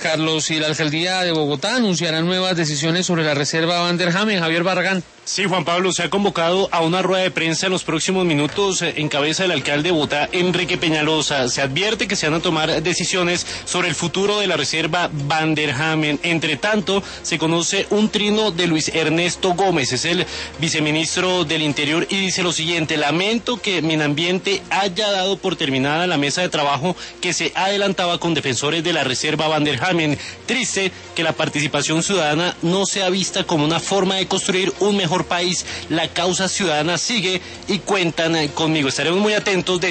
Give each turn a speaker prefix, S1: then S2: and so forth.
S1: Carlos, y la alcaldía de Bogotá anunciará nuevas decisiones sobre la reserva Van der Hamen. Javier Barragán.
S2: Sí, Juan Pablo, se ha convocado a una rueda de prensa en los próximos minutos en cabeza del alcalde de Bogotá, Enrique Peñalosa. Se advierte que se van a tomar decisiones sobre el futuro de la reserva Van der Hamen. Entre tanto, se conoce un trino de Luis Ernesto Gómez, es el viceministro del Interior, y dice lo siguiente: lamento que Minambiente haya dado por terminada la mesa de trabajo que se adelantaba con defensores de la reserva Van der Hamen. Triste que la participación ciudadana no sea vista como una forma de construir un mejor país. La causa ciudadana sigue y cuentan conmigo. Estaremos muy atentos de